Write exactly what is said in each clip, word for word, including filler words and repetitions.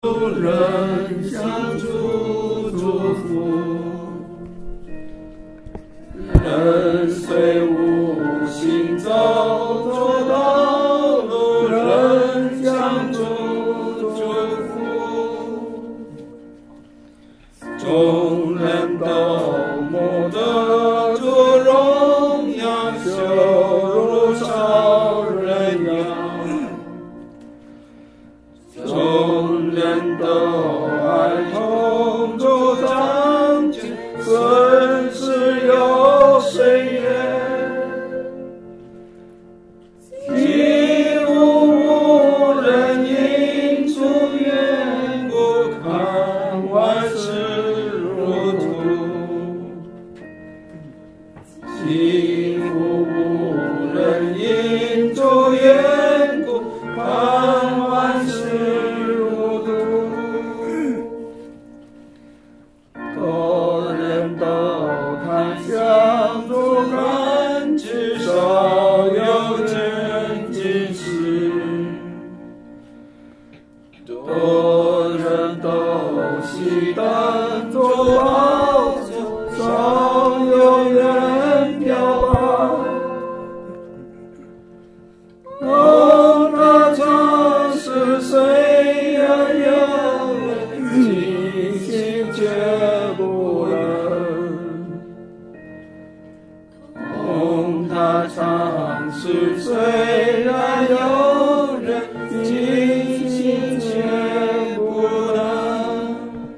人相助祝福，人虽无行走走道路，人相助祝福，众人都摸得主荣耀，羞辱少人样，众人都爱同主掌权，损失有谁言？几乎无人因主缘故，看万事如土。几乎无人因主缘故，看万事如土。多人都谈相助看，至少有真经事。多人都喜当作好酒，少有人漂泊。哦，那常是虽然有人尽心却不能。哦，那常是虽然有人尽心却不能。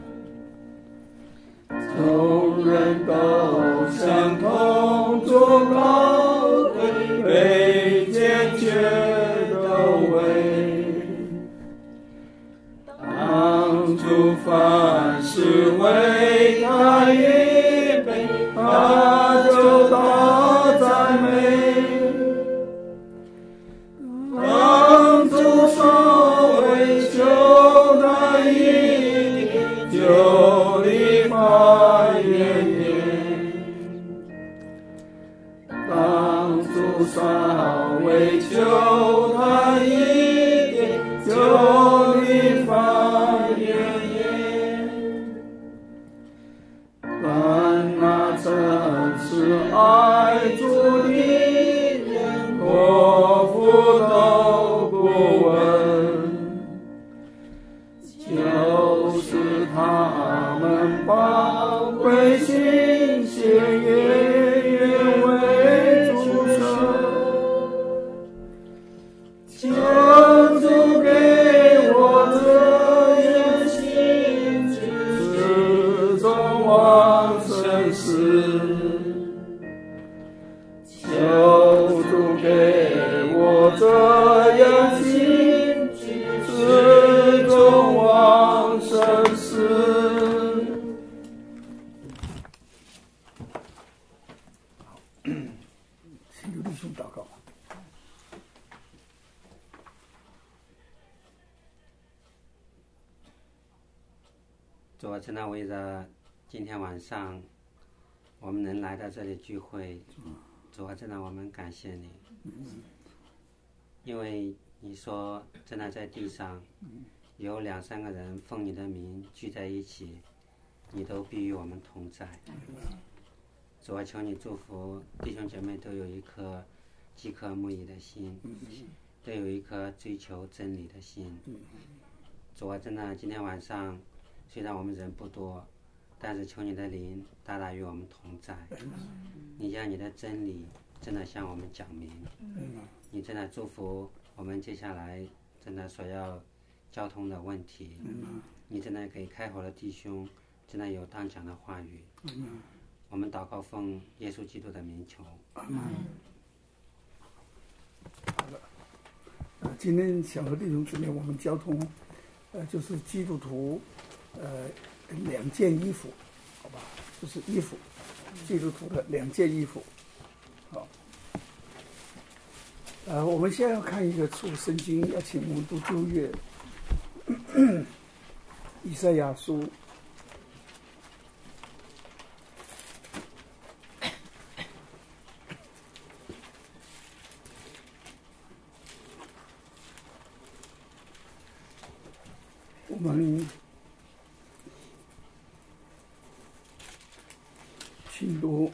众人都相同作高贵，卑贱却都为。当初凡事为他预备，他就大赞美。当初稍微求他一点，就立马远言。当初稍微求他一点，就立马远言。但那曾是爱主的人，国父都不问，就是他们宝贵心血也愿为主舍。求主给我这样心志，始终往生死。求主给我这样心志，始终往生死。请刘弟兄祷告。 主啊，真的为着今天晚上我们能来到这里聚会，主啊，真的我们感谢你，因为你说真的在地上有两三个人奉你的名聚在一起，你都必与我们同在。主啊，求你祝福弟兄姐妹都有一颗饥渴慕义的心，都有一颗追求真理的心。主啊，真的今天晚上虽然我们人不多，但是求你的灵大大与我们同在。你将你的真理真的向我们讲明，你真的祝福我们接下来真的所要交通的问题，你真的给开口的弟兄真的有当讲的话语。我们祷告奉耶稣基督的名求。 好的，呃，今天想和弟兄姊妹我们交通，呃，就是基督徒，呃，两件衣服，好吧，就是衣服，基督徒的两件衣服，好。呃，我们现在要看一个处圣经，要请我们读旧约，以赛亚书。我们请读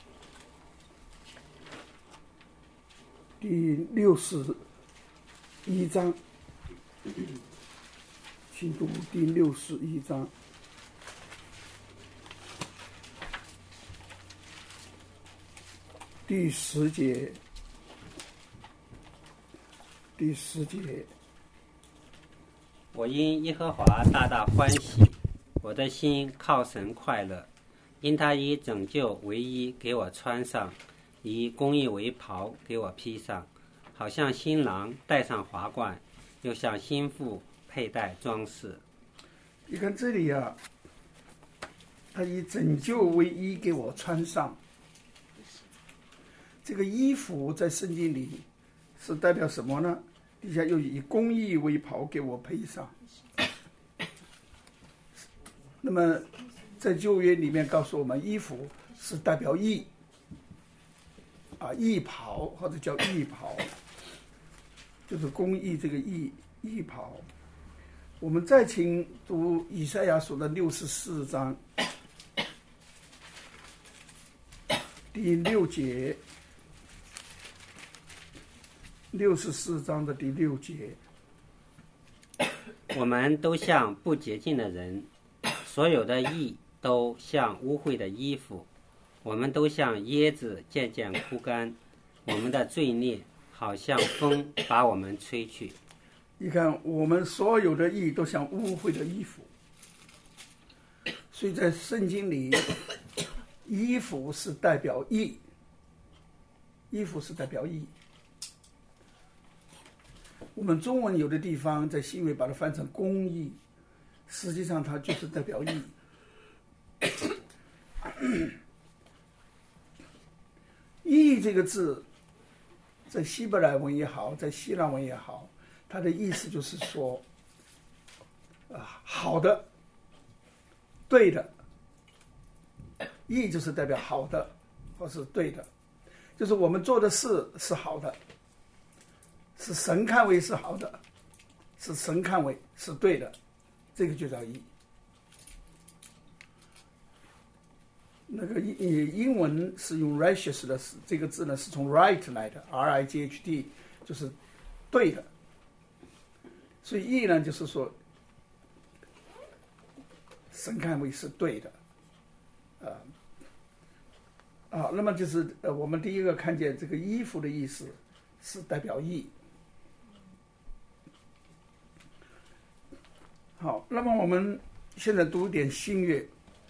第六十一章，请读第六十一章。第十节，第十节， 我因耶和华大大欢喜，我的心靠神快乐，因他以拯救为衣给我穿上，以公义为袍给我披上，好像新郎戴上华冠，又像新妇佩戴装饰。 你看这里啊，他以拯救为衣给我穿上。这个衣服在圣经里是代表什么呢？底下又以公义为袍给我配上。那么在旧约里面告诉我们，衣服是代表义啊，义袍或者叫义袍，就是公义这个义义袍。我们再请读以赛亚书的六十四章第六节。六十四章的第六节， 我们都像不洁净的人，所有的义都像污秽的衣服，我们都像椰子渐渐枯干，我们的罪孽好像风把我们吹去。 你看，我们所有的义都像污秽的衣服，所以在圣经里，衣服是代表义，衣服是代表义。我们中文有的地方在新约把它翻成公义，实际上它就是代表义。义这个字在希伯来文也好，在希腊文也好，它的意思就是说啊，好的，对的。义就是代表好的或是对的，就是我们做的事是好的，是神看为是好的，是神看为是对的，这个就叫义。那个英文是用 righteous 的这个字呢，是从 right 来的 ，R I G H T， 就是对的。所以义呢，就是说神看为是对的，啊、呃、啊，那么就是呃，我们第一个看见这个衣服的意思是代表义。好，那么我们现在读一点新约，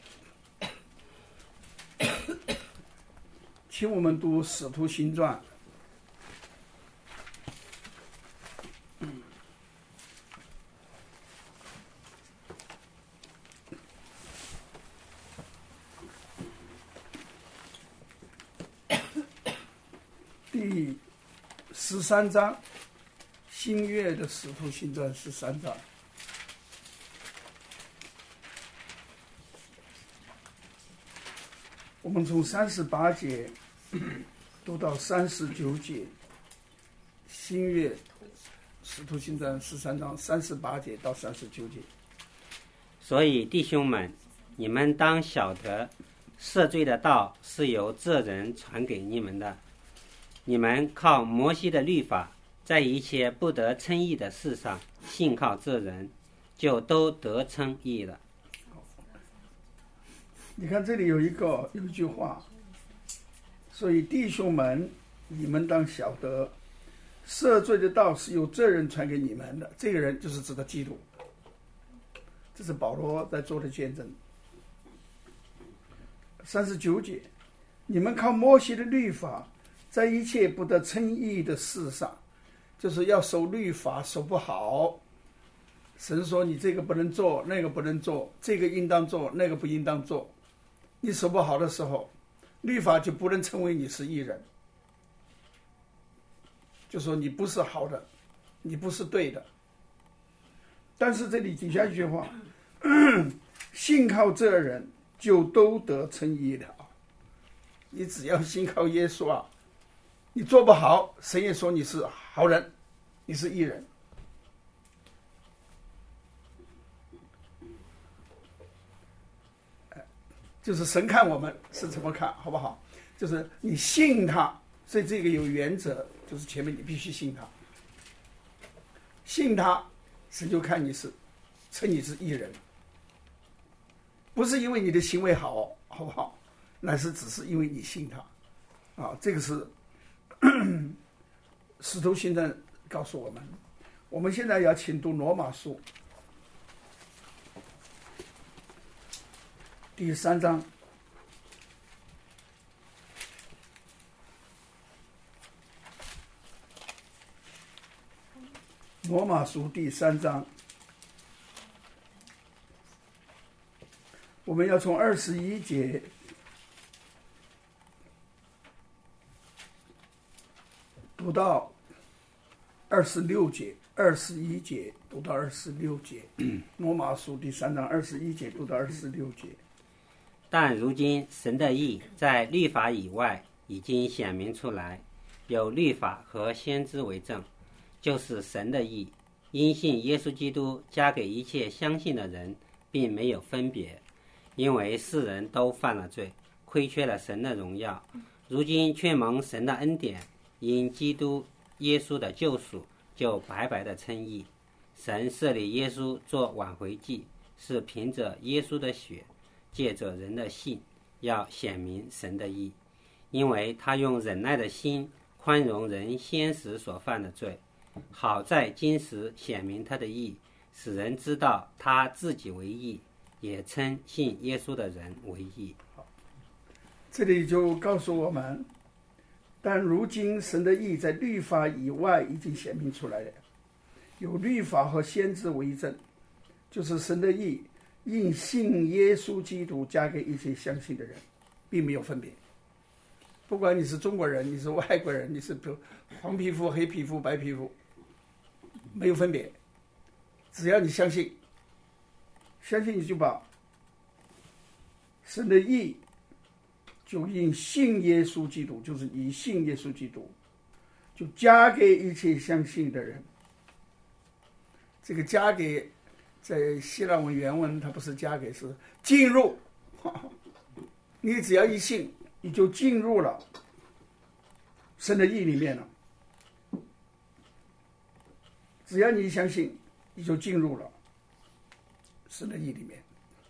请我们读《使徒行传》。第十三章，新约的《使徒行传》十三章。我们从三十八节读到三十九节，新约使徒行传十三章三十八节到三十九节。 所以弟兄们，你们当晓得，赦罪的道是由这人传给你们的。你们靠摩西的律法，在一切不得称义的事上信靠这人，就都得称义了。 你看这里有一个有一句话，所以弟兄们，你们当晓得，赦罪的道是由这人传给你们的。这个人就是指的基督，这是保罗在做的见证。三十九节，你们靠摩西的律法，在一切不得称义的事上，就是要守律法，守不好。神说你这个不能做，那个不能做，这个应当做，那个不应当做。你守不好的时候，律法就不能称为你是义人，就说你不是好的，你不是对的。但是这里底下一句话，信靠这人就都得称义了。你只要信靠耶稣啊，你做不好，神也说你是好人，你是义人。 就是神看我们是怎么看，好不好？就是你信他，所以这个有原则，就是前面你必须信他，信他，神就看你是称你是义人，不是因为你的行为好，好不好？那是只是因为你信他，啊，这个是使徒行传告诉我们。我们现在要请读罗马书第三章。罗马书第三章，我们要从二十一节读到二十六节，二十一节读到二十六节。罗马书第三章二十一节读到二十六节。 但如今神的义在律法以外已经显明出来，有律法和先知为证，就是神的义，因信耶稣基督加给一切相信的人，并没有分别，因为世人都犯了罪，亏缺了神的荣耀，如今却蒙神的恩典，因基督耶稣的救赎，就白白的称义。神设立耶稣做挽回祭，是凭着耶稣的血，借着人的信，要显明神的义，因为他用忍耐的心宽容人先时所犯的罪，好在今时显明他的义，使人知道他自己为义，也称信耶稣的人为义。 这里就告诉我们，但如今神的义在律法以外已经显明出来了，有律法和先知为证，就是神的义因信耶稣基督加给一切相信的人，并没有分别。不管你是中国人，你是外国人，你是黄皮肤、黑皮肤、白皮肤，没有分别，只要你相信，相信你就把神的义就因信耶稣基督，就是以信耶稣基督，就加给一切相信的人。这个加给在希腊文原文它不是加给，是进入，你只要一信，你就进入了神的义里面了。只要你相信，你就进入了神的义里面。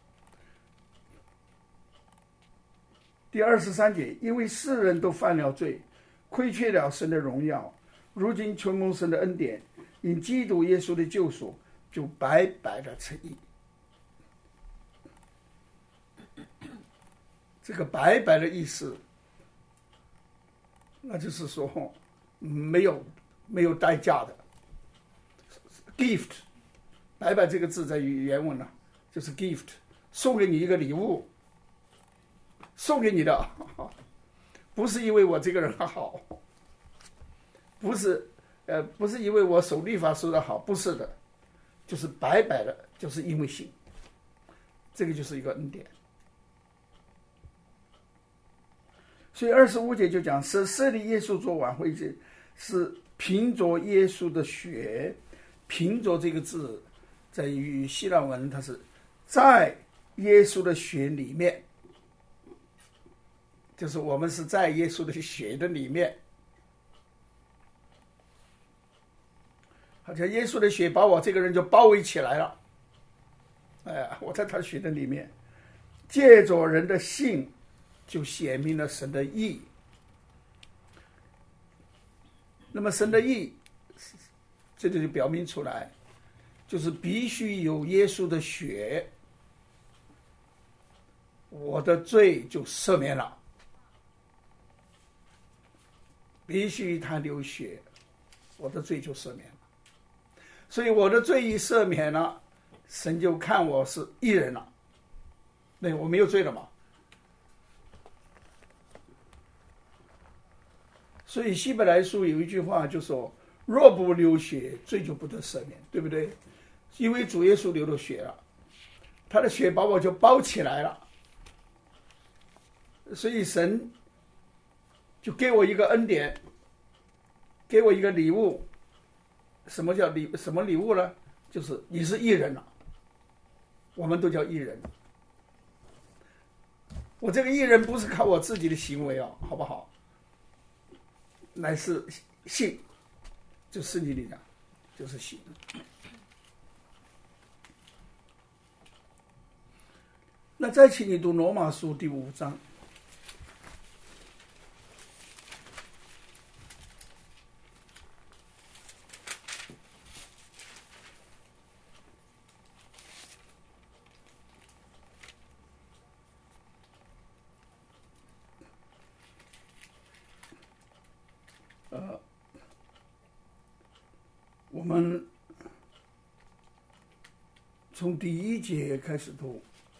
第二十三节，因为世人都犯了罪，亏缺了神的荣耀，如今求蒙神的恩典，因基督耶稣的救赎，就白白的称义。这个白白的意思，那就是说没有没有代价的 gift。 白白这个字在原文呢、啊，就是 gift， 送给你一个礼物，送给你的，不是因为我这个人好，不是呃不是因为我守律法守得好，不是的，就是白白的，就是因为信，这个就是一个恩典。所以二十五节就讲，是设立耶稣做挽回祭，是凭着耶稣的血。凭着这个字在于希腊文，它是在耶稣的血里面，就是我们是在耶稣的血的里面，好像耶稣的血把我这个人就包围起来了。哎呀，我在他血的里面，借着人的信就显明了神的义。那么神的义，这里就表明出来，就是必须有耶稣的血，我的罪就赦免了。必须他流血，我的罪就赦免了。所以我的罪一赦免了，神就看我是义人了。对，我没有罪了嘛。所以希伯来书有一句话就说，若不流血，罪就不得赦免，对不对？因为主耶稣流了血了，他的血把我就包起来了，所以神就给我一个恩典，给我一个礼物。什么叫礼？什么礼物呢？就是你是义人了，我们都叫义人。 我这个义人不是靠我自己的行为哦，好不好？乃是信，就圣经里讲，就是信。那再请你读罗马书第五章。呃，我们从第一节开始读，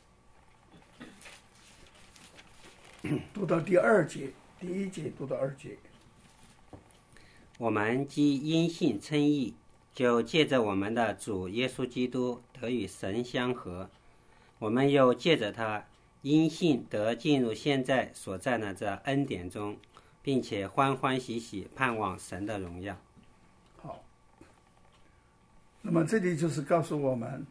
读到第二节，第一节读到二节。 我们既因信称义，就借着我们的主耶稣基督得与神相合。我们又借着他因信得进入现在所在的这恩典中，并且欢欢喜喜盼望神的荣耀。 好，那么这里就是告诉我们，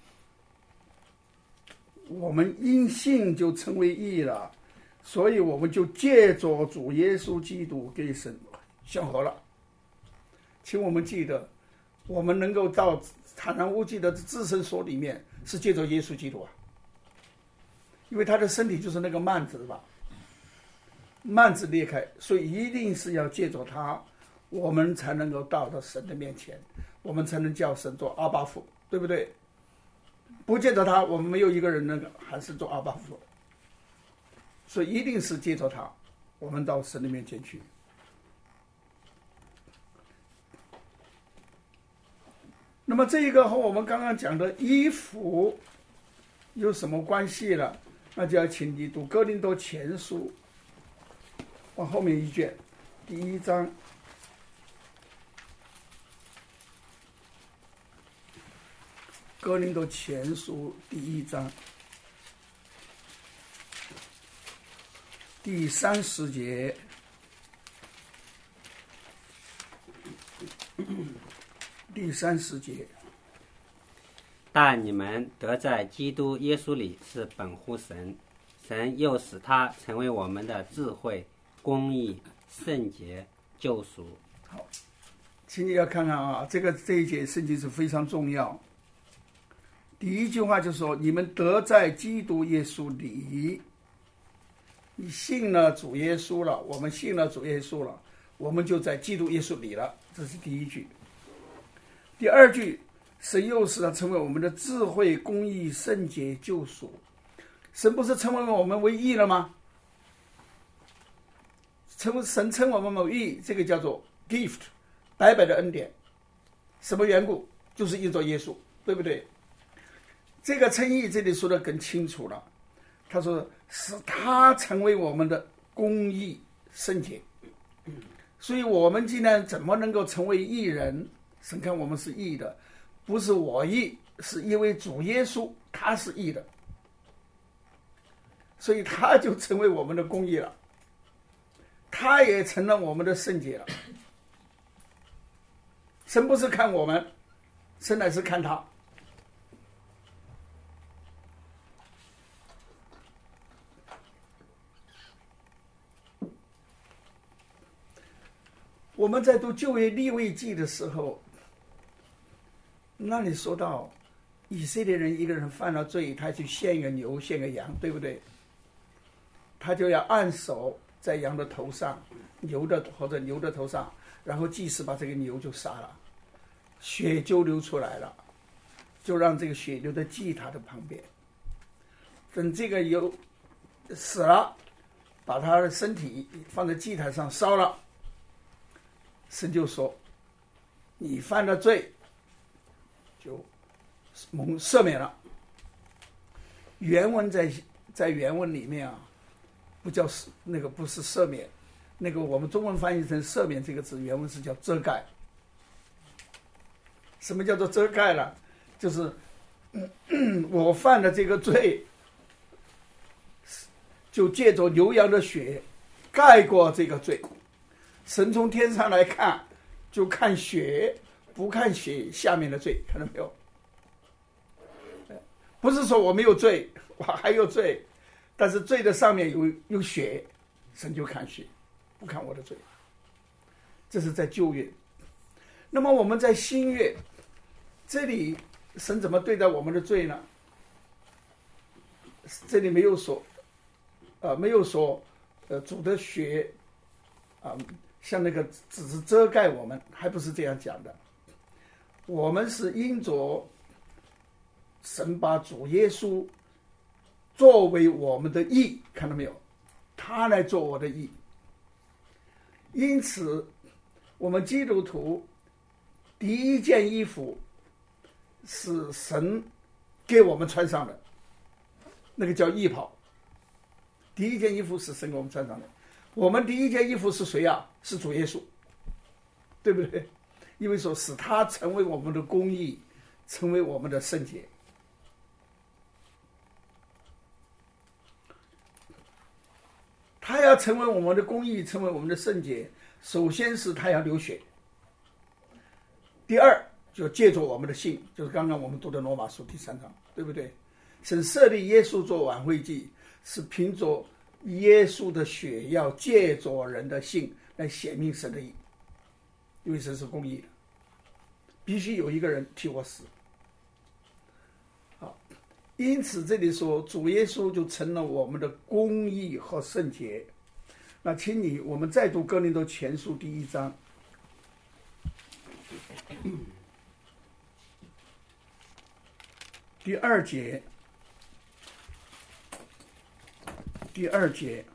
我们因信就成为义了，所以我们就借着主耶稣基督跟神相合了。请我们记得，我们能够到坦然无惧的至圣所里面，是借着耶稣基督啊，因为他的身体就是那个幔子吧，幔子裂开，所以一定是要借着他，我们才能够到到神的面前，我们才能叫神做阿爸父，对不对？不借着他，我们没有一个人能够还是做阿爸父，所以一定是借着他，我们到神的面前去。那么这一个和我们刚刚讲的衣服有什么关系了？那就要请你读哥林多前书，往后面一卷，第一章。哥林多前书第一章第三十节，第三十节。 但你们得在基督耶稣里是本乎神，神又使他成为我们的智慧、公义、圣洁、救赎。 好，请你要看看啊，这个这一节圣经是非常重要。第一句话就说：你们得在基督耶稣里，你信了主耶稣了，我们信了主耶稣了，我们就在基督耶稣里了，这是第一句。第二句，神又使他成为我们的智慧、公义、圣洁、救赎。神不是成为我们为义了吗？成神称我们为义，这个叫做 gift， 白白的恩典。什么缘故？就是因着耶稣，对不对？这个称义这里说的更清楚了，他说使他成为我们的公义、圣洁。所以我们今天怎么能够成为义人？神看我们是义的，不是我义，是因为主耶稣他是义的，所以他就成为我们的公义了，他也成了我们的圣洁了。神不是看我们，神乃是看他。我们在读旧约利未记的时候，那里说到以色列人一个人犯了罪，他去献个牛献个羊，对不对？他就要按手在羊的头上，牛的或者牛的头上，然后祭司把这个牛就杀了，血就流出来了，就让这个血流在祭坛的旁边。等这个牛死了，把他的身体放在祭坛上烧了，神就说你犯了罪就蒙赦免了。原文在在原文里面啊，不叫那个不是赦免，那个我们中文翻译成赦免这个字，原文是叫遮盖。什么叫做遮盖了？就是、嗯、我犯的这个罪，就借着牛羊的血盖过这个罪。神从天上来看，就看血，不看血下面的罪，看到没有？不是说我没有罪，我还有罪， 但是罪的上面有有血，神就看血，不看我的罪。这是在旧约。那么我们在新约，这里神怎么对待我们的罪呢？这里没有说，呃，没有说，呃，主的血，啊、呃，像那个只是遮盖我们，还不是这样讲的。我们是因着神把主耶稣作为我们的义，看到没有？他来做我的义。因此，我们基督徒第一件衣服是神给我们穿上的，那个叫义袍。第一件衣服是神给我们穿上的。我们第一件衣服是谁啊？是主耶稣，对不对？因为说使他成为我们的公义，成为我们的圣洁。他要成为我们的公义，成为我们的圣洁，首先是他要流血。第二，就借助我们的信，就是刚刚我们读的罗马书第三章，对不对？神设立耶稣做挽回祭，是凭着耶稣的血，要借着人的信来显明神的义，因为神是公义的，必须有一个人替我死。好，因此这里说主耶稣就成了我们的公义和圣洁。那请你我们再读哥林多前书第一章第二节，第二节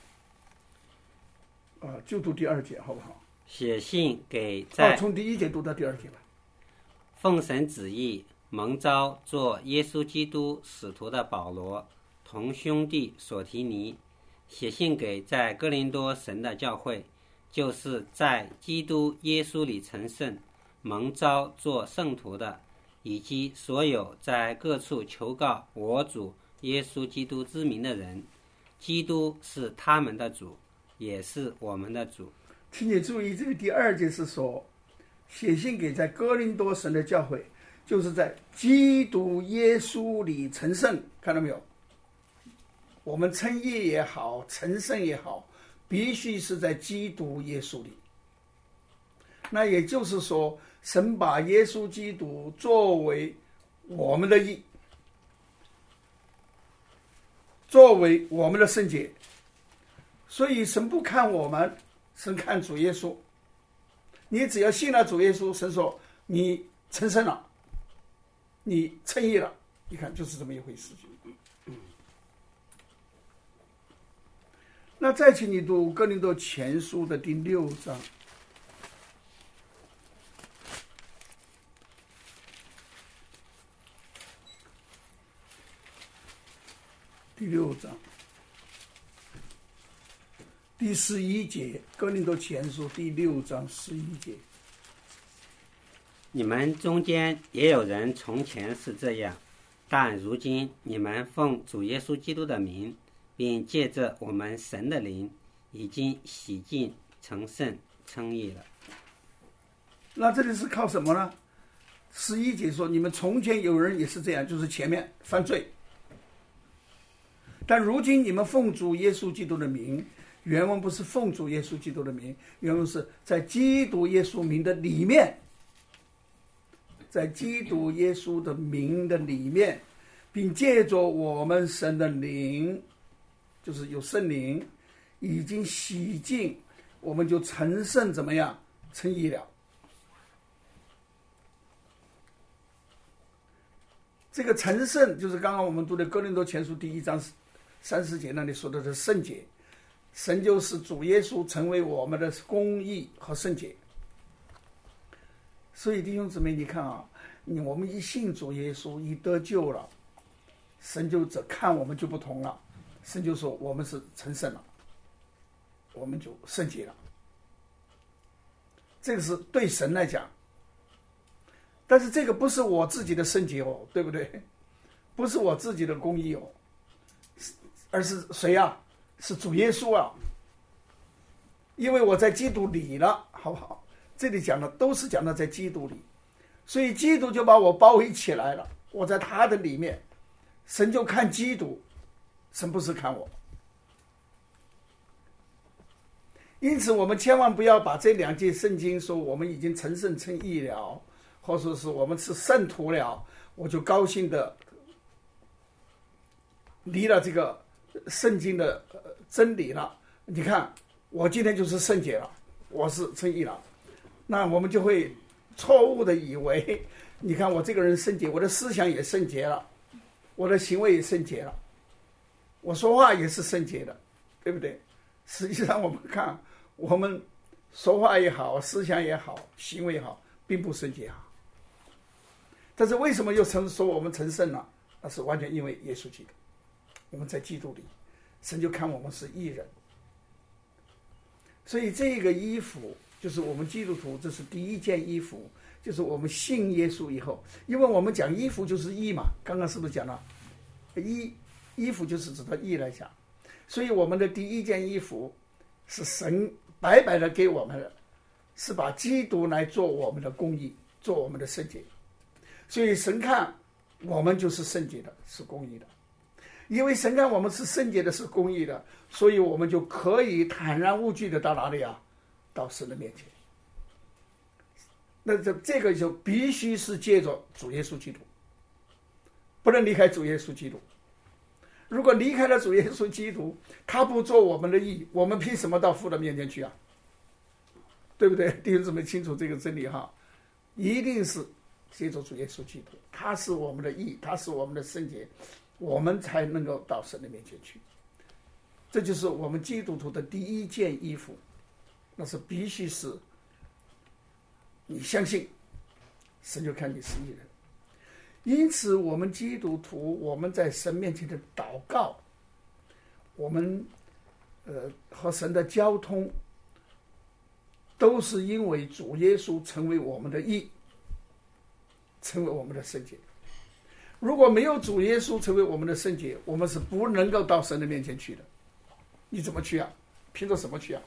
啊，就读第二节好不好？ 写信给在、 哦、从第一节读到第二节吧。 奉神旨意蒙召做耶稣基督使徒的保罗，同兄弟所提尼，写信给在哥林多神的教会，就是在基督耶稣里成圣，蒙召做圣徒的，以及所有在各处求告我主耶稣基督之名的人。基督是他们的主，也是我们的主。 请你注意，这个第二节是说写信给在哥林多神的教会，就是在基督耶稣里成圣，看到没有？我们称义也好，成圣也好，必须是在基督耶稣里。那也就是说，神把耶稣基督作为我们的义，作为我们的圣洁。所以神不看我们，神看主耶稣。你只要信了主耶稣，神说你成圣了，你称义了。你看，就是这么一回事情。那再请你读哥林多前书的第六章。第六章第十一节，哥林多前书第六章十一节。 你们中间也有人从前是这样，但如今你们奉主耶稣基督的名，并借着我们神的灵，已经洗净成圣称义了。 那这里是靠什么呢？十一节说，你们从前有人也是这样，就是前面犯罪，但如今你们奉主耶稣基督的名，原文不是奉主耶稣基督的名，原文是在基督耶稣名的里面，在基督耶稣的名的里面，并借着我们神的灵，就是有圣灵，已经洗净，我们就成圣，怎么样？称义了。这个成圣就是刚刚我们读的哥林多前书第一章三十节那里说的是圣洁。神就是主耶稣成为我们的公义和圣洁。所以弟兄姊妹，你看啊，我们一信主耶稣，一得救了，神就只看我们就不同了，神就说我们是成圣了，我们就圣洁了。这个是对神来讲，但是这个不是我自己的圣洁哦，对不对？不是我自己的公义哦，而是谁啊？是主耶稣啊！因为我在基督里了，好不好？这里讲的都是讲的在基督里，所以基督就把我包围起来了，我在他的里面，神就看基督， 神不是看我。因此我们千万不要把这两节圣经说我们已经成圣称义了，或者是我们是圣徒了，我就高兴的离了这个圣经的真理了。你看我今天就是圣洁了，我是称义了，那我们就会错误的以为，你看我这个人圣洁，我的思想也圣洁了，我的行为也圣洁了，我说话也是圣洁的，对不对？实际上我们看我们说话也好，思想也好，行为也好，并不圣洁啊。但是为什么又成说我们成圣了？那是完全因为耶稣基督，我们在基督里，神就看我们是义人。所以这个衣服就是我们基督徒，这是第一件衣服，就是我们信耶稣以后，因为我们讲衣服就是义嘛，刚刚是不是讲了衣衣服就是指的义来讲，所以我们的第一件衣服是神白白的给我们的，是把基督来做我们的公义，做我们的圣洁。所以神看我们就是圣洁的，是公义的。因为神看我们是圣洁的，是公义的，所以我们就可以坦然无惧的到哪里啊？到神的面前。那这这个就必须是借着主耶稣基督，不能离开主耶稣基督。如果离开了主耶稣基督，他不做我们的义，我们凭什么到父的面前去啊？对不对？弟兄姊妹清楚这个真理哈，一定是借着主耶稣基督，他是我们的义，他是我们的圣洁，我们才能够到神的面前去。这就是我们基督徒的第一件衣服，那是必须是你相信神就看你是义人。因此我们基督徒，我们在神面前的祷告，我们呃和神的交通，都是因为主耶稣成为我们的义，成为我们的圣洁。如果没有主耶稣成为我们的圣洁，我们是不能够到神的面前去的。你怎么去啊？凭着什么去啊？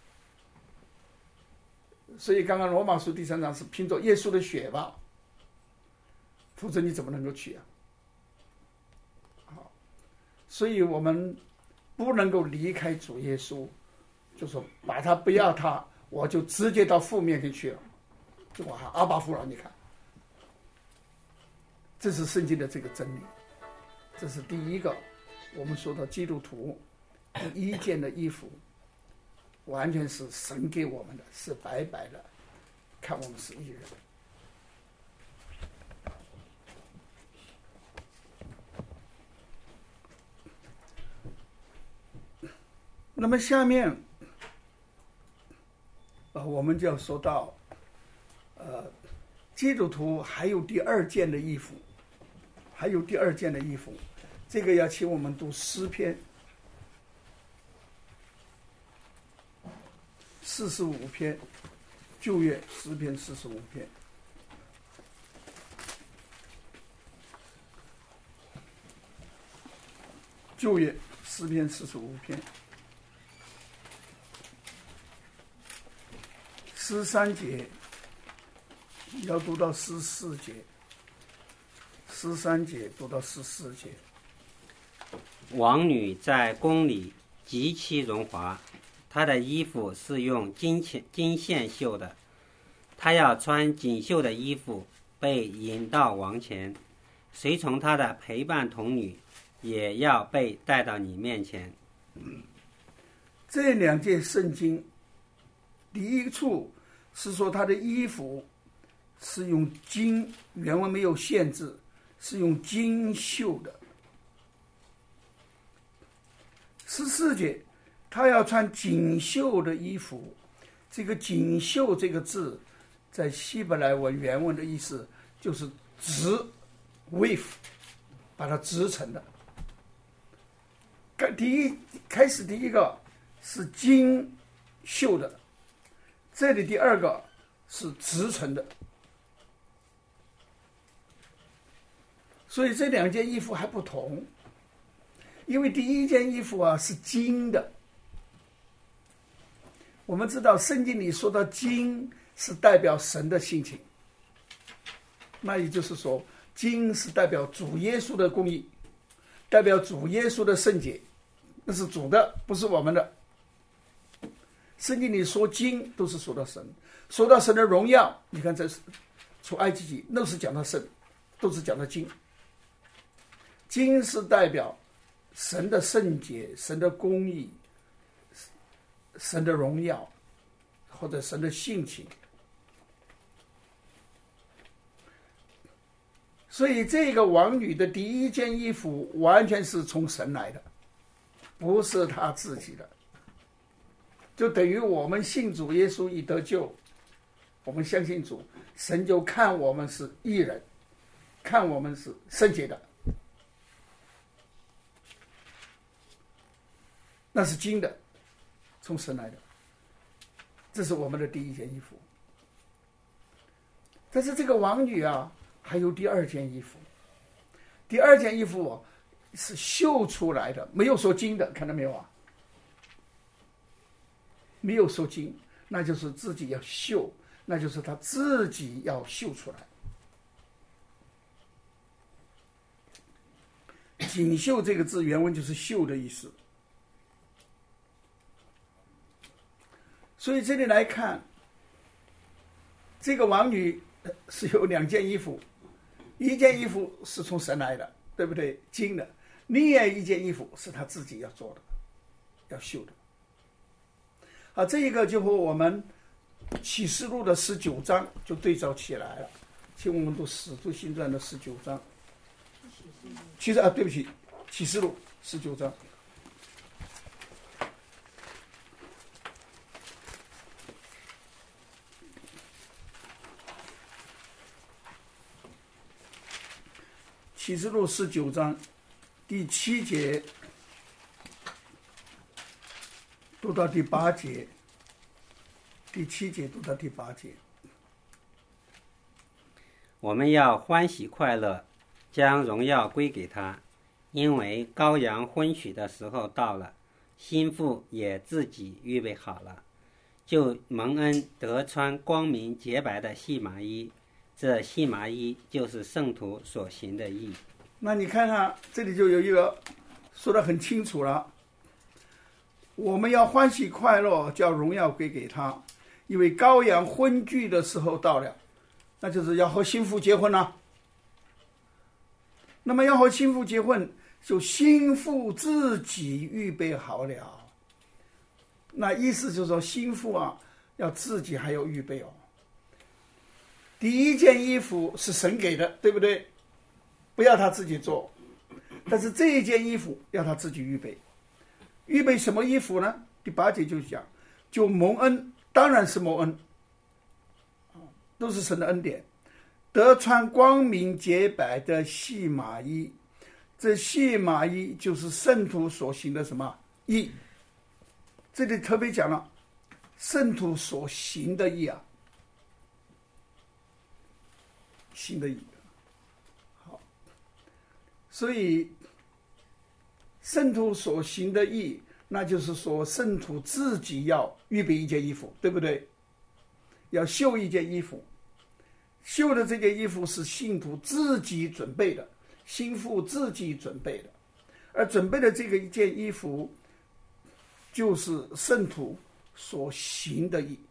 所以刚刚罗马书第三章是凭着耶稣的血吧，否则你怎么能够去啊？好，所以我们不能够离开主耶稣，就说把他不要他，我就直接到父面前去了，就哇阿爸父了。你看，这是圣经的这个真理，这是第一个。我们说到基督徒第一件的衣服，完全是神给我们的，是白白的，看我们是义人。那么下面，呃，我们就要说到，呃，基督徒还有第二件的衣服，还有第二件的衣服，这个要请我们读诗篇四十五篇，旧约诗篇四十五篇。旧约诗篇四十五篇，十三节要读到十四节，十三节读到十四节。 王女在宫里极其荣华，她的衣服是用金钱金线绣的，她要穿锦绣的衣服，被引到王前，随从她的陪伴童女也要被带到你面前。 这两件圣经，第一处是说他的衣服是用金，原文没有限制，是用金绣的。十四节，他要穿锦绣的衣服。这个锦绣这个字，在希伯来文原文的意思就是织 weave， 把它织成的。第一开始第一个是金绣的，这里第二个是织成的，所以这两件衣服还不同。因为第一件衣服啊是金的，我们知道圣经里说到金是代表神的性情，那也就是说金是代表主耶稣的公义， 代表主耶稣的圣洁，那是主的，不是我们的。圣经里说金都是说到神，说到神的荣耀，你看这是出埃及记都是讲到圣，都是讲到金。金是代表神的圣洁、神的公义、神的荣耀，或者神的性情。所以这个王女的第一件衣服完全是从神来的，不是她自己的。就等于我们信主耶稣一得救，我们相信主，神就看我们是义人，看我们是圣洁的，那是金的，从神来的，这是我们的第一件衣服。但是这个王女啊，还有第二件衣服，第二件衣服、啊、是绣出来的，没有说金的，看到没有啊？没有说金，那就是自己要绣，那就是他自己要绣出来。锦绣这个字原文就是绣的意思。所以这里来看，这个王女是有两件衣服，一件衣服是从神来的，对不对？金的。另外一件衣服是他自己要做的，要绣的。啊，这一个就和我们启示录的十九章就对照起来了。请我们读使徒行传的十九章。其实啊，对不起，启示录十九章。启示录十九章第七节读到第八节，第七节读到第八节。 我们要欢喜快乐，将荣耀归给他，因为羔羊婚娶的时候到了，新妇也自己预备好了，就蒙恩得穿光明洁白的细麻衣，这细麻衣就是圣徒所行的义。 那你看看这里就有一个说得很清楚了，我们要欢喜快乐，叫荣耀归给他，因为羔羊婚聚的时候到了，那就是要和新妇结婚了。那么要和新妇结婚，就新妇自己预备好了，那意思就是说新妇啊要自己还要预备哦。第一件衣服是神给的，对不对？不要他自己做，但是这一件衣服要他自己预备。预备什么衣服呢？第八节就讲，就蒙恩，当然是蒙恩，都是神的恩典，得穿光明洁白的细麻衣。这细麻衣就是圣徒所行的什么义？这里特别讲了圣徒所行的义啊，行的义。好，所以圣徒所行的义，那就是说圣徒自己要预备一件衣服，对不对？要绣一件衣服，绣的这件衣服是信徒自己准备的，新妇自己准备的，而准备的这个一件衣服就是圣徒所行的义。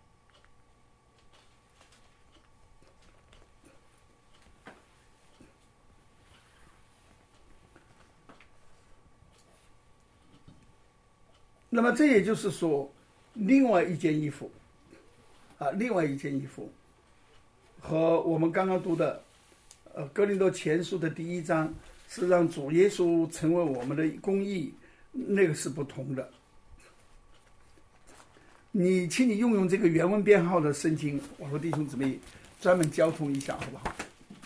那么这也就是说，另外一件衣服啊，另外一件衣服和我们刚刚读的呃哥林多前书的第一章是让主耶稣成为我们的公义，那个是不同的。你请你用用这个原文编号的圣经，我和弟兄姊妹专门交通一下好不好？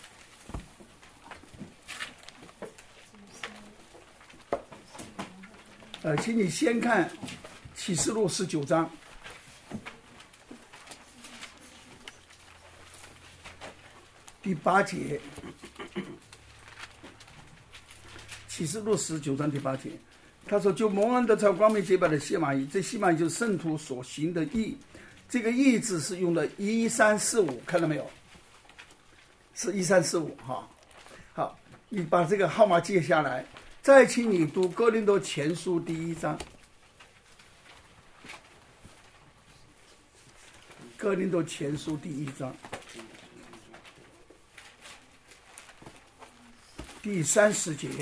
呃，请你先看启示录十九章第八节，启示录十九章第八节，他说：“就蒙恩得穿光明洁白的细麻衣，这细麻衣就是圣徒所行的义。”这个义字是用的一三四五，看到没有？是一三四五哈。好，你把这个号码记下来， 再请你读哥林多前书第一章。哥林多前书第一章第三十节，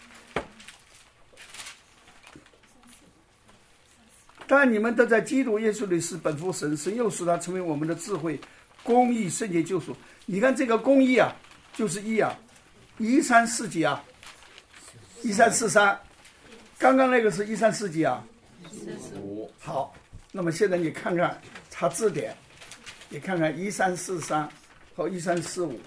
但你们都在基督耶稣里是本乎神，神又使他成为我们的智慧、公义、圣洁、救赎。你看这个公义啊，就是义啊，一三四几啊，一三四三，刚刚那个是一三四几啊， 四十五。 好，那么现在你看看查字典，你看看一三四三和一三四五。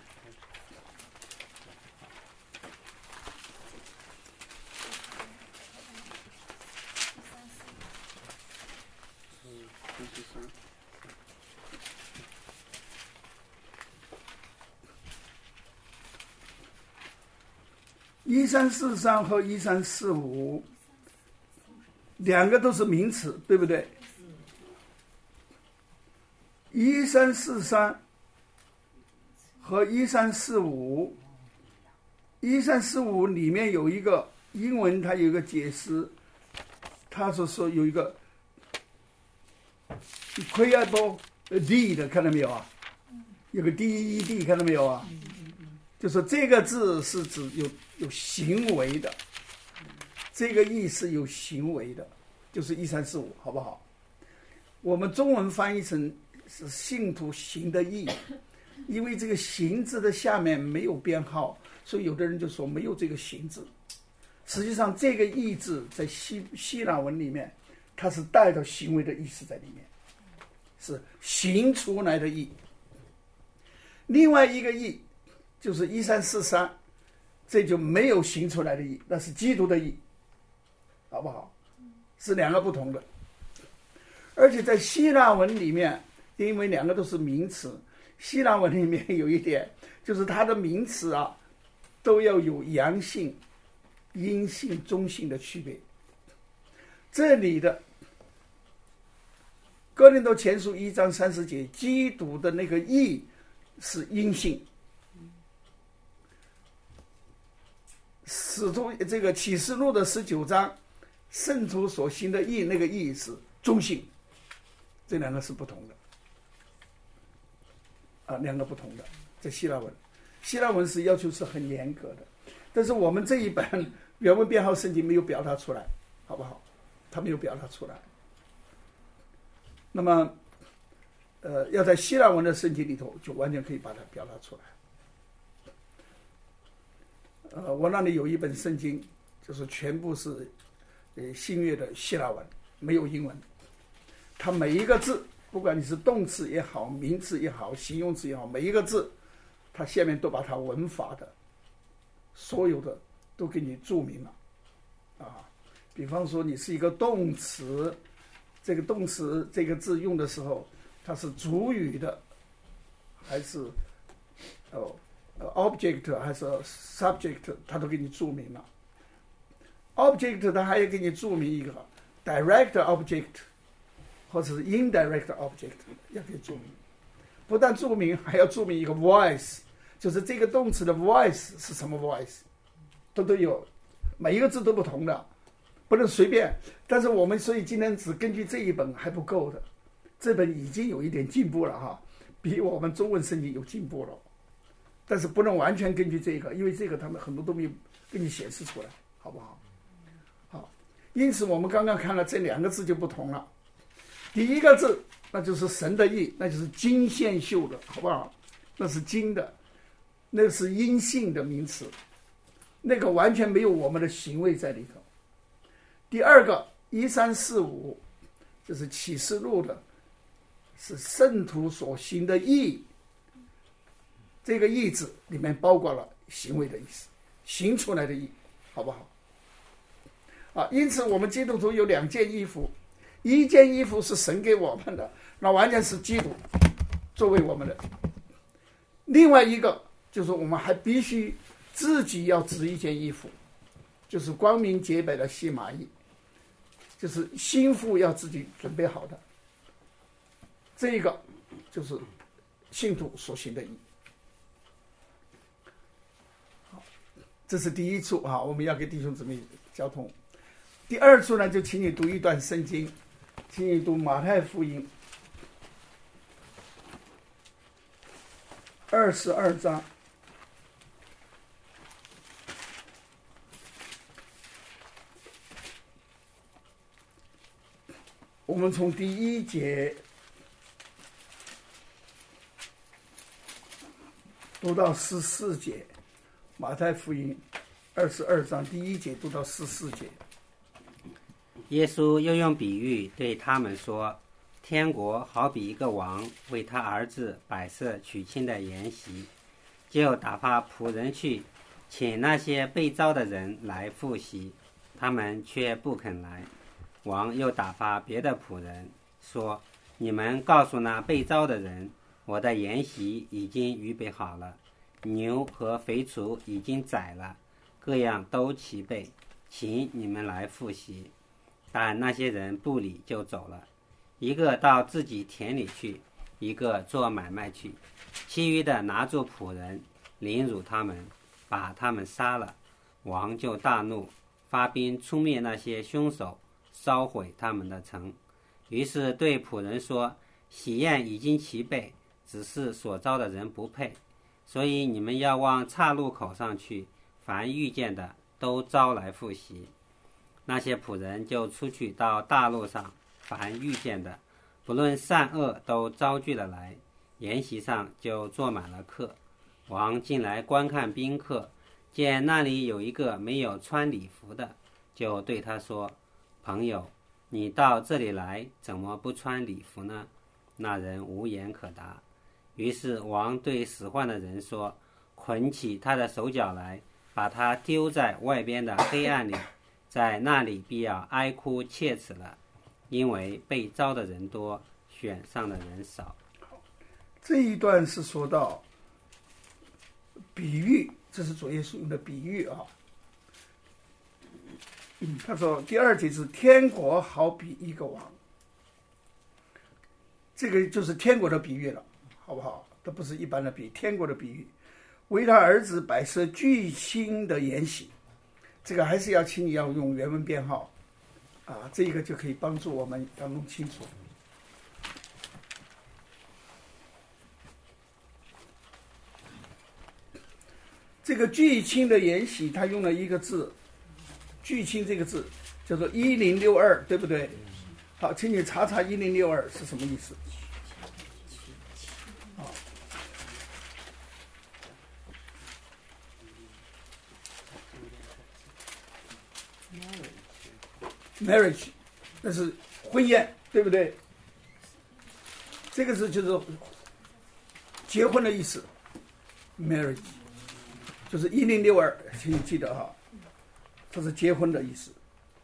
一三四三和一三四五，两个都是名词，对不对？一三四三和一三四五，一三四五里面有一个英文，它有一个解释，它是说有一个 equable deed， 看到没有啊？有个 deed， 看到没有啊？就说这个字是指有有行为的，这个义是有行为的，就是一三四五，好不好？我们中文翻译成是信徒行的义，因为这个行字的下面没有编号，所以有的人就说没有这个行字。实际上这个义字在希希腊文里面，它是带着行为的意思在里面，是行出来的义。另外一个义就是一三四三，这就没有行出来的义，那是基督的义，好不好？是两个不同的。而且在希腊文里面，因为两个都是名词，希腊文里面有一点，就是它的名词啊，都要有阳性、阴性、中性的区别。这里的哥林多前书一章三十节，基督的那个义是阴性。使徒这个启示录的十九章，圣徒所行的义，那个义是中性，这两个是不同的，啊，两个不同的，在希腊文，希腊文是要求是很严格的，但是我们这一本原文编号圣经没有表达出来，好不好？它没有表达出来。那么，呃，要在希腊文的圣经里头，就完全可以把它表达出来。呃，我那里有一本圣经，就是全部是呃新约的希腊文，没有英文。它每一个字，不管你是动词也好，名词也好，形容词也好，每一个字，它下面都把它文法的所有的都给你注明了。啊，比方说你是一个动词，这个动词这个字用的时候，它是主语的，还是哦？object 还是 subject， 它都给你注明了。object 它还要给你注明一个 direct object 或者是 indirect object， 要给注明。不但注明，还要注明一个 voice， 就是这个动词的 voice 是什么 voice， 都都有，每一个字都不同的，不能随便。但是我们所以今天只根据这一本还不够的，这本已经有一点进步了哈，比我们中文圣经有进步了。但是不能完全根据这个，因为这个他们很多都没有给你显示出来，好不好？好，因此我们刚刚看了这两个字就不同了。第一个字那就是神的义，那就是金线绣的，好不好？那是金的，那是阴性的名词，那个完全没有我们的行为在里头。第二个一三四五，就是启示录的，是圣徒所行的义。这个义字里面包括了行为的意思，行出来的义，好不好？啊，因此我们基督徒有两件衣服，一件衣服是神给我们的，那完全是基督作为我们的；另外一个就是我们还必须自己要织一件衣服，就是光明洁白的细麻衣，就是心腹要自己准备好的。这个就是信徒所行的义。 这是第一处啊，我们要给弟兄姊妹交通。第二处呢，就请你读一段圣经，请你读马太福音二十二章。我们从第一节读到十四节，马太福音二十二章第一节读到十四节。 耶稣又用比喻对他们说，天国好比一个王为他儿子摆设娶亲的筵席，就打发仆人去请那些被召的人来赴席，他们却不肯来。王又打发别的仆人说，你们告诉那被召的人，我的筵席已经预备好了，牛和肥畜已经宰了，各样都齐备，请你们来赴席。但那些人不理就走了，一个到自己田里去，一个做买卖去，其余的拿住仆人，凌辱他们，把他们杀了。王就大怒，发兵出灭那些凶手，烧毁他们的城。于是对仆人说，喜宴已经齐备，只是所招的人不配，所以你们要往岔路口上去，凡遇见的都招来赴席。那些仆人就出去到大路上，凡遇见的不论善恶都招聚了来，筵席上就坐满了客。王进来观看宾客，见那里有一个没有穿礼服的，就对他说，朋友，你到这里来，怎么不穿礼服呢？那人无言可答。于是王对使唤的人说，捆起他的手脚来，把他丢在外边的黑暗里，在那里必要哀哭切齿了，因为被招的人多，选上的人少。 这一段是说到比喻，这是主耶稣用的比喻啊。他说第二节是天国好比一个王，这个就是天国的比喻了，好不好？这不是一般的比喻，天国的比喻，为他儿子摆设巨星的筵席。这个还是要请你要用原文编号啊，这个就可以帮助我们要弄清楚。这个巨星的筵席，他用了一个字，巨星这个字叫做一零六二，对不对？好，请你查查一零六二是什么意思。好，marriage， 那是婚宴，对不对？这个字就是结婚的意思 ，marriage。就是一零六二，请你记得哈，这是结婚的意思。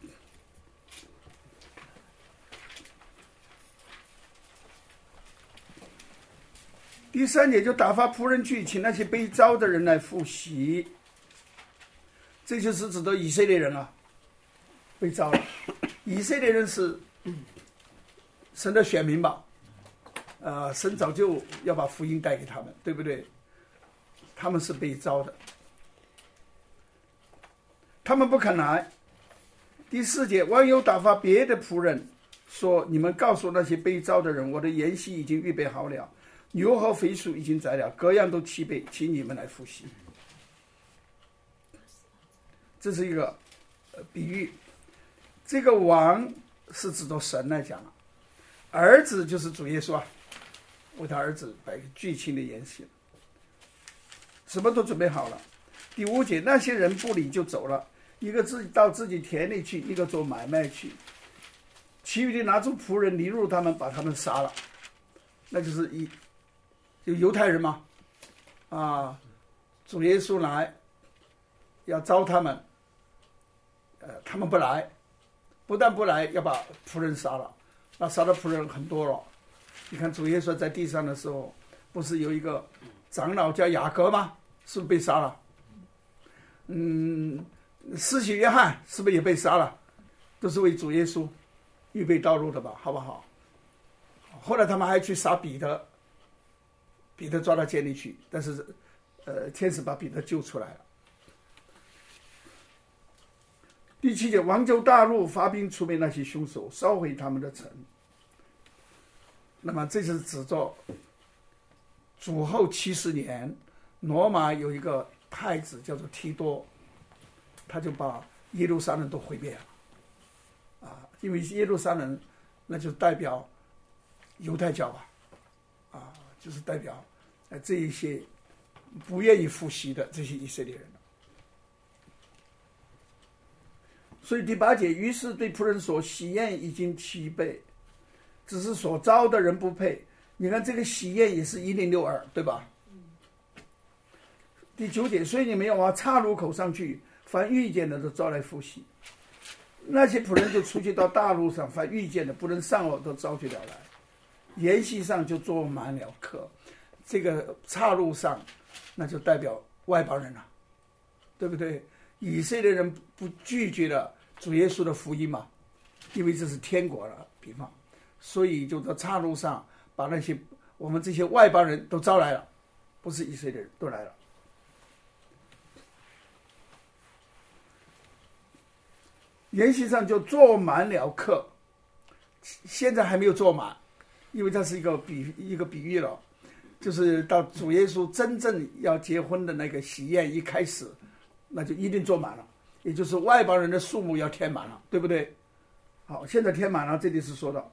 第三节就打发仆人去，请那些被召的人来赴席，这就是指的以色列人啊，被召了。以色列人是神的选民吧？呃，神早就要把福音带给他们，对不对？他们是被召的。他们不肯来。第四节，王又打发别的仆人说，你们告诉那些被召的人，我的筵席已经预备好了，牛和肥畜已经宰了，各样都齐备，请你们来赴席。这是一个、呃、比喻。这个王是指着神来讲，儿子就是主耶稣啊，为他儿子摆巨庆的筵席，什么都准备好了。第五节，那些人不理就走了，一个自己到自己田里去，一个做买卖去，其余的拿住仆人凌辱他们，把他们杀了。那就是一就犹太人嘛，啊，主耶稣来要招他们，呃，他们不来，不但不来，要把仆人杀了。那杀的仆人很多了。你看主耶稣在地上的时候，不是有一个长老叫雅各吗？是不是被杀了？嗯，施洗约翰是不是也被杀了？都是为主耶稣预备道路的吧，好不好？后来他们还去杀彼得，彼得抓到监里去，但是呃，天使把彼得救出来了。 第七节，王就大怒，发兵除灭那些凶手，烧毁他们的城。那么这是指着主后七十年，罗马有一个太子叫做提多，他就把耶路撒冷都毁灭了啊，因为耶路撒冷那就代表犹太教吧，啊，就是代表呃这一些不愿意服袭的这些以色列人。所以第八节，于是对仆人说：“喜宴已经齐备，只是所招的人不配。”你看这个喜宴也是一零六二，对吧？第九节，所以你们要往岔路口上去，凡遇见的都招来服袭。那些仆人就出去到大路上，凡遇见的不能上楼都招聚了来，筵席上就坐满了客。这个岔路上，那就代表外邦人了，对不对？以色列人不拒绝了主耶稣的福音嘛，因为这是天国的地方，所以就在岔路上把那些我们这些外邦人都招来了，不是以色列人都来了。筵席上就坐满了客，现在还没有坐满，因为它是一个比一个比喻了，就是到主耶稣真正要结婚的那个喜宴一开始，那就一定坐满了，也就是外邦人的数目要填满了，对不对？好，现在填满了，这里是说到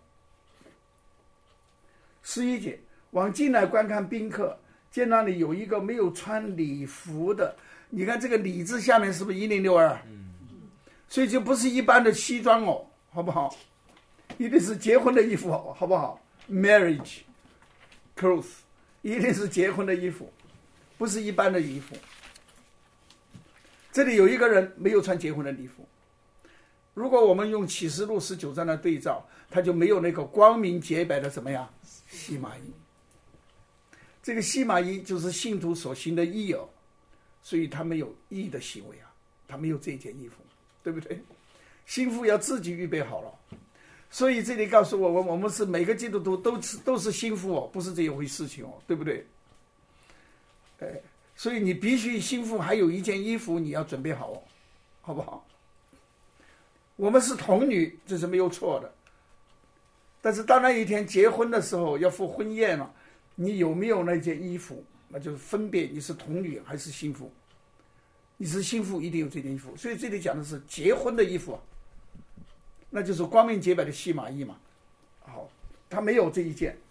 十一节，往进来观看宾客，见那里有一个没有穿礼服的，你看这个礼字下面是不是一零六二？所以就不是一般的西装哦，好不好？一定是结婚的衣服，好不好 ？Marriage clothes 一定是结婚的衣服，不是一般的衣服。这里有一个人没有穿结婚的礼服。如果我们用启示录十九章的对照，他就没有那个光明洁白的怎么样细麻衣。这个细麻衣就是信徒所行的义哦，所以他没有义的行为啊，他没有这件衣服。对不对？心腹要自己预备好了，所以这里告诉我们，我们是每个基督徒都是都是心腹哦，不是这一回事情哦，对不对？哎，所以你必须心腹还有一件衣服你要准备好哦，好不好？我们是童女，这是没有错的，但是到那一天结婚的时候要赴婚宴了，你有没有那件衣服，那就分辨你是童女还是心腹。你是心腹，一定有这件衣服，所以这里讲的是结婚的衣服啊，那就是光明洁白的细麻衣嘛。好，他没有这一件。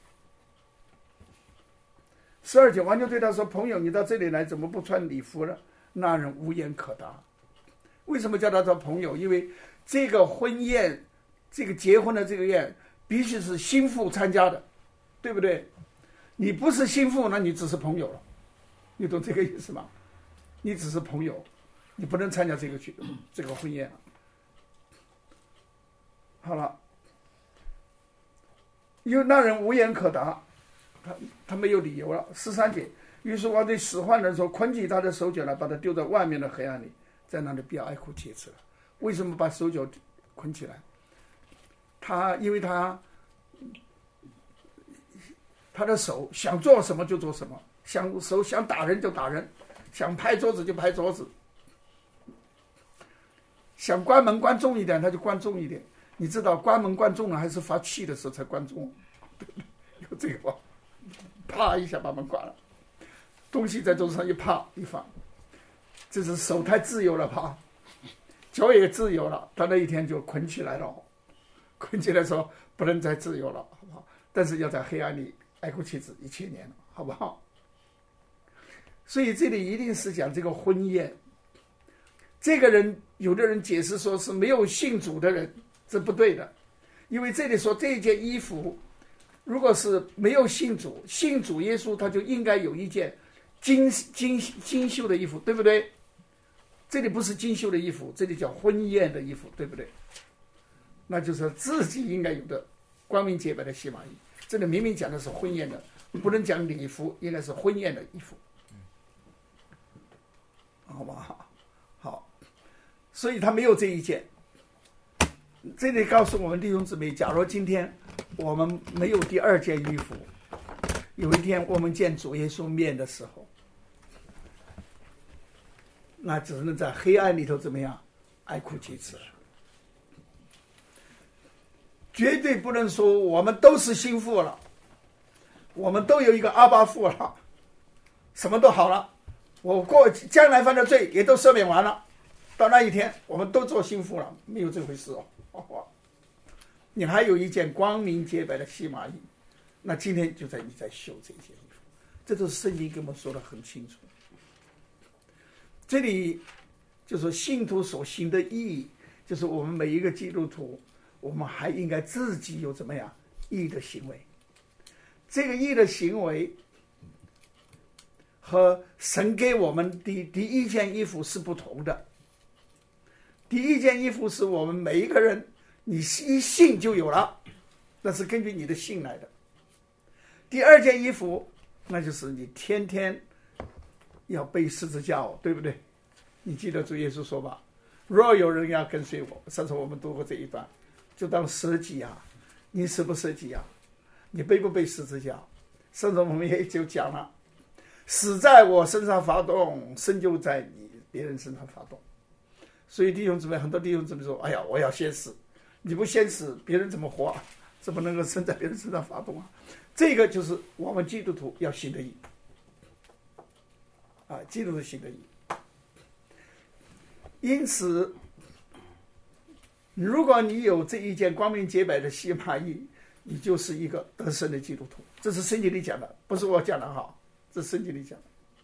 十二节，王就对他说：“朋友，你到这里来，怎么不穿礼服呢？”那人无言可答。为什么叫他做朋友？因为这个婚宴，这个结婚的这个宴，必须是心腹参加的，对不对？你不是心腹，那你只是朋友了，你懂这个意思吗？你只是朋友，你不能参加这个去这个婚宴了。好了，因为那人无言可答，他他没有理由了。十三节，于是王对使唤人说：“捆起他的手脚来，把他丢在外面的黑暗里，在那里不要哀哭切齿了。”为什么把手脚捆起来？他因为他他的手想做什么就做什么，想手想打人就打人。想拍桌子就拍桌子，想关门关重一点他就关重一点。你知道关门关重了还是发气的时候才关重？有这个吧？啪一下把门关了，东西在桌子上一啪一放，这是手太自由了吧？脚也自由了，他那一天就捆起来了，捆起来说不能再自由了，好不好？但是要在黑暗里哀哭切齿一千年了，好不好？所以这里一定是讲这个婚宴。这个人有的人解释说是没有信主的人，这不对的，因为这里说这件衣服如果是没有信主，信主耶稣他就应该有一件精精精修的衣服，对不对？这里不是精修的衣服，这里叫婚宴的衣服，对不对？那就是自己应该有的光明洁白的细麻衣。这里明明讲的是婚宴的，不能讲礼服，应该是婚宴的衣服，好吧？好，所以他没有这一件。这里告诉我们弟兄姊妹，假如今天我们没有第二件衣服，有一天我们见主耶稣面的时候，那只能在黑暗里头怎么样哀哭切齿了。绝对不能说我们都是心腹了，我们都有一个阿爸父了，什么都好了，我过将来犯的罪也都赦免完了，到那一天我们都做心腹了，没有这回事哦。哦，你还有一件光明洁白的细麻衣，那今天就在你在绣这件衣服，这都是圣经跟我们说的很清楚。这里就说信徒所行的义，就是我们每一个基督徒，我们还应该自己有怎么样义的行为。这个义的行为和神给我们的第一件衣服是不同的。第一件衣服是我们每一个人你一信就有了，那是根据你的信来的。第二件衣服那就是你天天要背十字架，对不对？你记得主耶稣说吧，若有人要跟随我，上次我们读过这一段，就当舍己啊。你舍不舍己啊？你背不背十字架？上次我们也就讲了，死在我身上发动，生就在你别人身上发动。所以弟兄姊妹，很多弟兄姊妹说，哎呀，我要先死，你不先死别人怎么活啊？怎么能够生在别人身上发动啊？这个就是我们基督徒要行的义啊，基督徒行的义。因此如果你有这一件光明洁白的细麻衣，你就是一个得胜的基督徒。这是圣经里讲的，不是我讲的哈，这是圣经里讲的。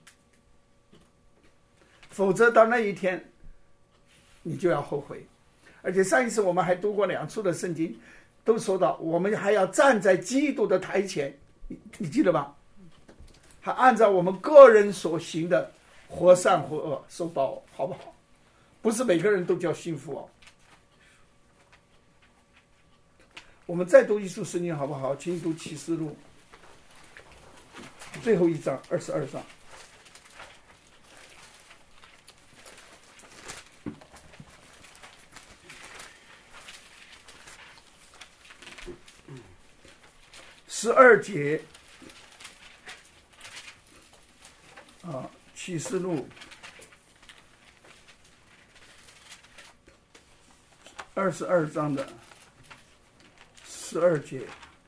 否则到那一天你就要后悔。而且上一次我们还读过两处的圣经，都说到我们还要站在基督的台前，你你记得吧？还按照我们个人所行的或善或恶受报，好不好？不是每个人都叫幸福哦。我们再读一处圣经好不好？请读启示录最后一章二十二章。十二节啊，启示录二十二章的十二节。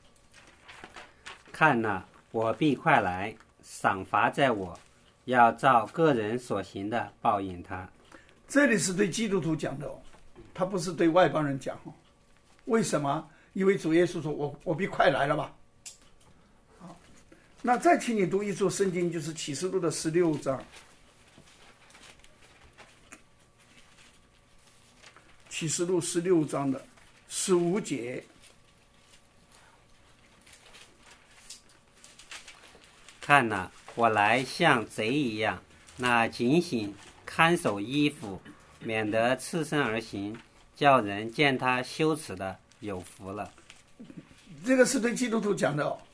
看哪，我必快来，赏罚在我，要照个人所行的报应他。 这里是对基督徒讲的哦，他不是对外邦人讲哦。为什么？因为主耶稣说我我必快来了吧。好，那再请你读一处圣经，就是启示录的十六章。启示录十六章的十五节。 看哪，我来像贼一样，那警醒看守衣服，免得赤身而行，叫人见他羞耻的有福了。 这个是对基督徒讲的哦，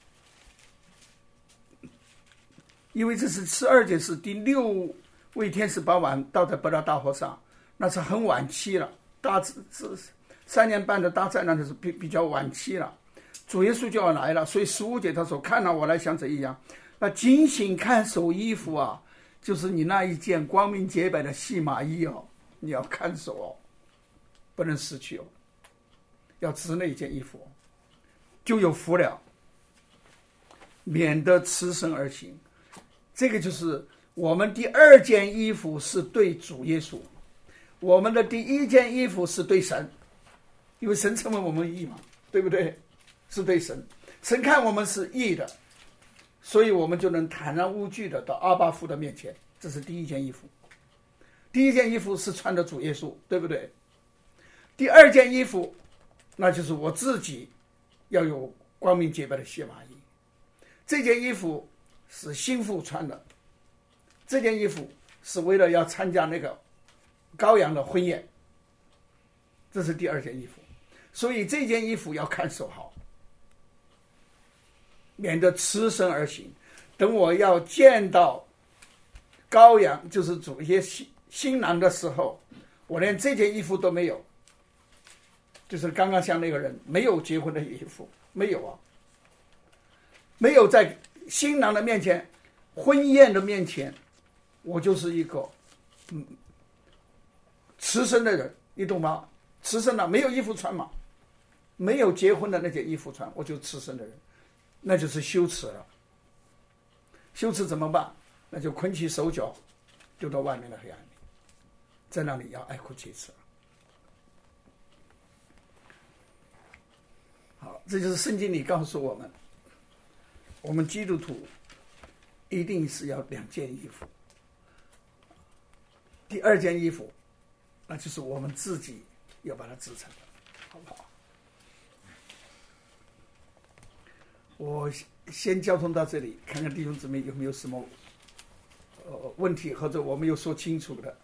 因为这是十二节是第六位天使把碗倒在伯拉大火上，那是很晚期了，大三年半的大灾难的是比比较晚期了，主耶稣就要来了。所以十五节他说：“看哪，我来像贼一样。”那警醒看守衣服啊，就是你那一件光明洁白的细麻衣哦，你要看守哦，不能失去哦，要织那一件衣服哦，就有福了，免得赤身而行。这个就是我们第二件衣服是对主耶稣，我们的第一件衣服是对神，因为神成为我们义嘛，对不对？是对神，神看我们是义的，所以我们就能坦然无惧的到阿爸父的面前。这是第一件衣服。第一件衣服是穿的主耶稣，对不对？第二件衣服，那就是我自己要有光明洁白的细麻衣。这件衣服是心腹穿的，这件衣服是为了要参加那个羔羊的婚宴，这是第二件衣服。所以这件衣服要看守好，免得赤身而行。等我要见到羔羊，就是主耶稣新郎的时候，我连这件衣服都没有，就是刚刚像那个人没有结婚的衣服，没有啊，没有在新郎的面前，婚宴的面前，我就是一个嗯赤身的人， 你懂吗？赤身了，没有衣服穿嘛，没有结婚的那件衣服穿，我就赤身的人，那就是羞耻了。羞耻怎么办？那就捆起手脚，丢到外面的黑暗里，在那里要哀哭切齿。好，这就是圣经里告诉我们，我们基督徒一定是要两件衣服。第二件衣服，那就是我们自己要把它制成的，好不好？我先交通到这里，看看弟兄姊妹有没有什么呃问题，或者我没有说清楚的。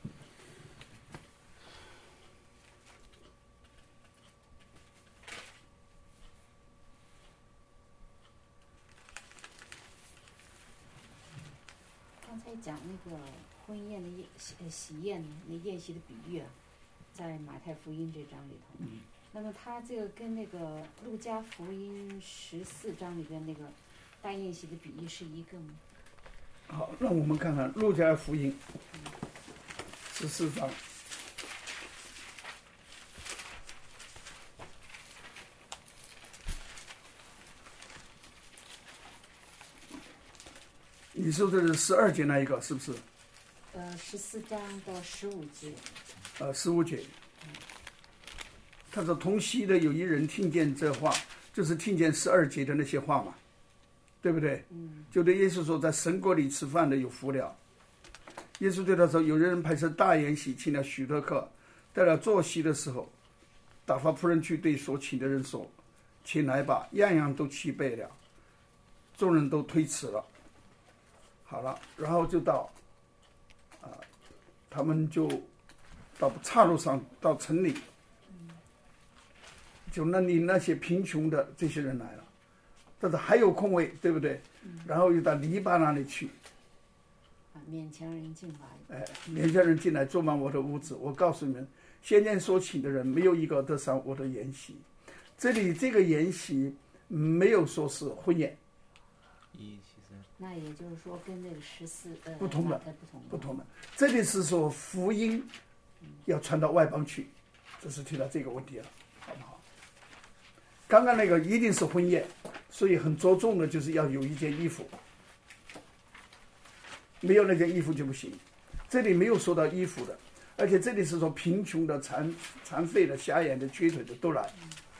刚才讲那个婚宴的宴喜喜宴那宴席的比喻啊，在马太福音这章里头。嗯。那么它这个跟那个路加福音十四章里边那个大宴席的比喻是一个吗？ 好，那我们看看路加福音十四章。你说的是十二节那一个是不是？ 呃，十四章到十五节。 呃，十五节。他说：“同席的有一人听见这话，就是听见十二节的那些话嘛，对不对？ 嗯。 就对耶稣说，在神国里吃饭的有福了。耶稣对他说：有人派设大筵席，请了许多客，到了坐席的时候，打发仆人去对所请的人说：请来吧，样样都齐备了。众人都推辞了。好了，然后就到，啊、呃，他们就到岔路上，到城里。”就那里那些贫穷的这些人来了，但是还有空位，对不对？嗯、然后又到篱笆那里去， 啊，勉强人进来， 哎，勉强人进来坐满我的屋子。我告诉你们，先前所请的人没有一个得上我的筵席。这里这个筵席没有说是婚宴， 那也就是说跟那个十四呃不同的， 不同的， 不同的。这里是说福音要传到外邦去，这是提到这个问题了，好不好？刚刚那个一定是婚宴，所以很着重的就是要有一件衣服，没有那件衣服就不行。这里没有说到衣服的，而且这里是说贫穷的、残残废的、瞎眼的、瘸腿的都来。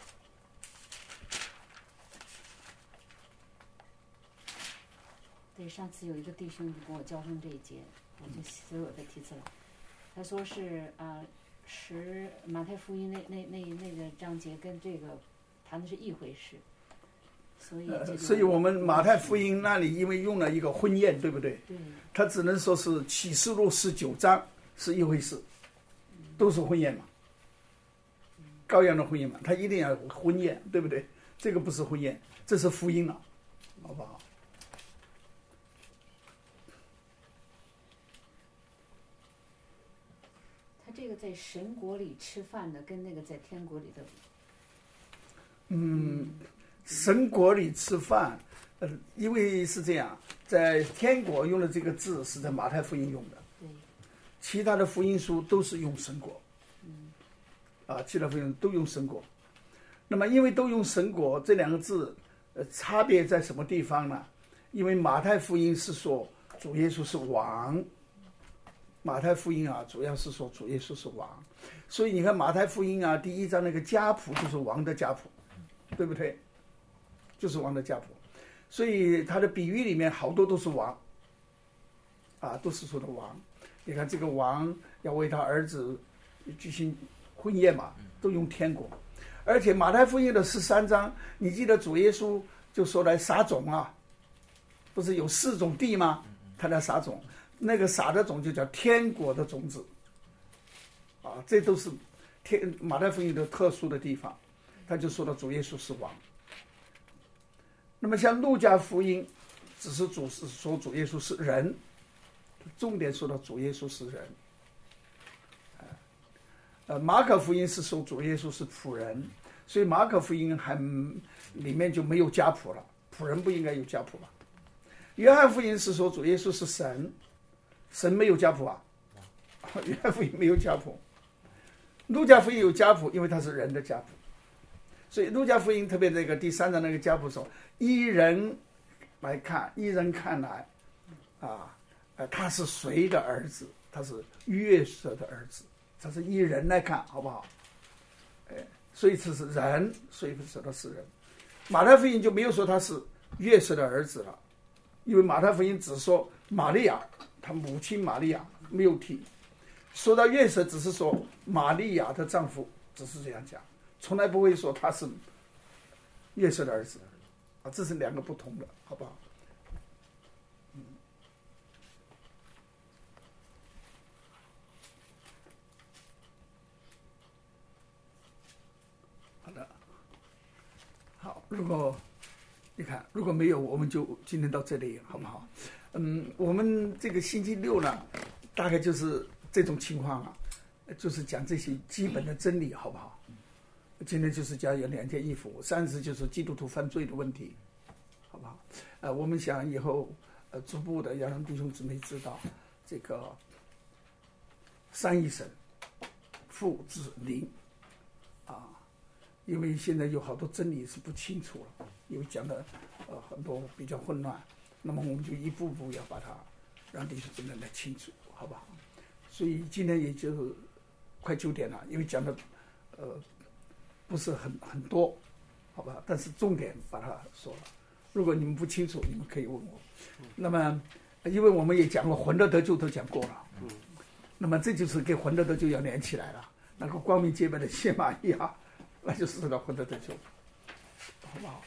对，上次有一个弟兄就跟我交通这一节，我就所以我再提出来。他说是啊，十马太福音那那那那个章节跟这个谈的是一回事，所以、 呃、所以我们马太福音那里因为用了一个婚宴，对不对？ 对。 他只能说是启示录十九章是一回事，都是婚宴嘛，羔羊的婚宴嘛，他一定要有婚宴，对不对？这个不是婚宴，这是福音啊，好不好？ 他这个在神国里吃饭的，跟那个在天国里的。 嗯，神国里吃饭，呃，因为是这样，在天国用的这个字是在马太福音用的， 对， 其他的福音书都是用神国， 嗯， 啊，其他福音都用神国。那么因为都用神国这两个字，呃，差别在什么地方呢？因为马太福音是说主耶稣是王，马太福音啊，主要是说主耶稣是王，所以你看马太福音啊，第一章那个家谱就是王的家谱。对不对？就是王的家谱，所以他的比喻里面好多都是王，啊，都是说的王。你看这个王要为他儿子举行婚宴嘛，都用天国。而且马太福音的十三章，你记得主耶稣就说来撒种啊，不是有四种地吗？他来撒种，那个撒的种就叫天国的种子，啊，这都是天马太福音的特殊的地方。他就说到主耶稣是王。那么像路加福音，只是主是说主耶稣是人，重点说到主耶稣是人。呃，马可福音是说主耶稣是仆人，所以马可福音还里面就没有家谱了，仆人不应该有家谱吧？约翰福音是说主耶稣是神，神没有家谱啊，约翰福音没有家谱。 路加福音有家谱，因为它是人的家谱，所以路加福音特别那个第三章那个家谱说，依人来看，依人看来，啊，呃，他是谁的儿子？他是约瑟的儿子，他是依人来看，好不好？哎，所以这是人，所以说他是人。马太福音就没有说他是约瑟的儿子了，因为马太福音只说玛利亚，他母亲玛利亚没有提。说到约瑟，只是说玛利亚的丈夫，只是这样讲，从来不会说他是约瑟的儿子啊，这是两个不同的，好不好？嗯，好的，好，如果你看如果没有，我们就今天到这里，好不好？嗯，我们这个星期六呢，大概就是这种情况啊，就是讲这些基本的真理，好不好？今天就是讲有两件衣服，三十就是基督徒犯罪的问题，好不好？呃，我们想以后呃逐步的要让弟兄姊妹知道这个三一神父子灵啊，因为现在有好多真理是不清楚了，因为讲的呃很多比较混乱，那么我们就一步步要把它让弟兄姊妹来清楚，好不好？所以今天也就快九点了，因为讲的呃不是很很多，好吧？但是重点把它说了。如果你们不清楚，你们可以问我。那么，因为我们也讲过魂的得救都讲过了，那么这就是跟魂的得救要连起来了。那个光明洁白的谢玛利亚，那就是这个魂的得救，好不好？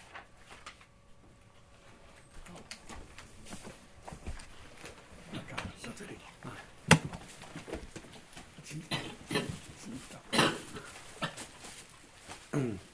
到这里啊，今天，今天。嗯。